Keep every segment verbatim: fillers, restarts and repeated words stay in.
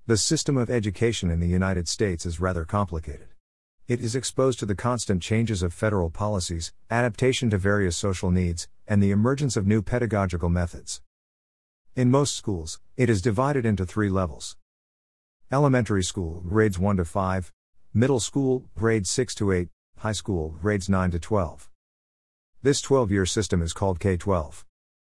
The system of education in the United States is rather complicated. It is exposed to the constant changes of federal policies, adaptation to various social needs, and the emergence of new pedagogical methods. In most schools, it is divided into three levels. Elementary school, grades one to five, middle school, grades six to eight, high school, grades nine to twelve. This twelve-year system is called K twelve.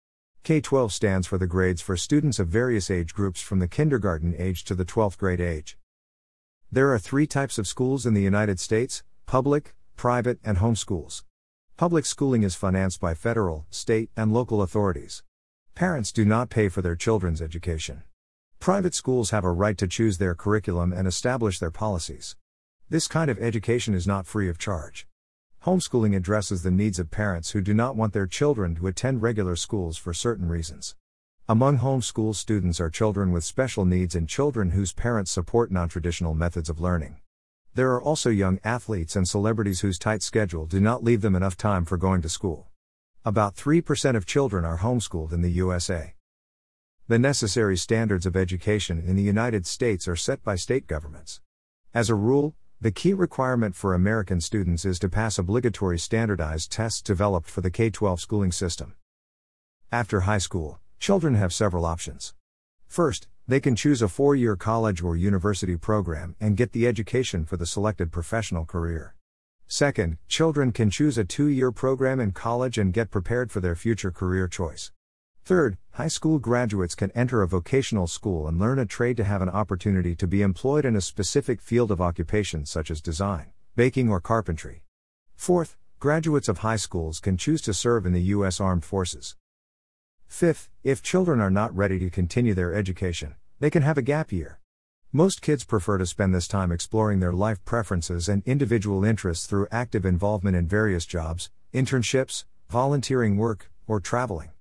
K twelve stands for the grades for students of various age groups from the kindergarten age to the twelfth grade age. There are three types of schools in the United States: public, private, and home schools. Public schooling is financed by federal, state, and local authorities. Parents do not pay for their children's education. Private schools have a right to choose their curriculum and establish their policies. This kind of education is not free of charge. Homeschooling addresses the needs of parents who do not want their children to attend regular schools for certain reasons. Among homeschool students are children with special needs and children whose parents support non-traditional methods of learning. There are also young athletes and celebrities whose tight schedule do not leave them enough time for going to school. About three percent of children are homeschooled in the U S A. The necessary standards of education in the United States are set by state governments. As a rule, the key requirement for American students is to pass obligatory standardized tests developed for the K twelve schooling system. After high school, children have several options. First, they can choose a four-year college or university program and get the education for the selected professional career. Second, children can choose a two-year program in college and get prepared for their future career choice. Third, high school graduates can enter a vocational school and learn a trade to have an opportunity to be employed in a specific field of occupation such as design, baking, or carpentry. Fourth, graduates of high schools can choose to serve in the U S Armed Forces. Fifth, if children are not ready to continue their education, they can have a gap year. Most kids prefer to spend this time exploring their life preferences and individual interests through active involvement in various jobs, internships, volunteering work, or traveling.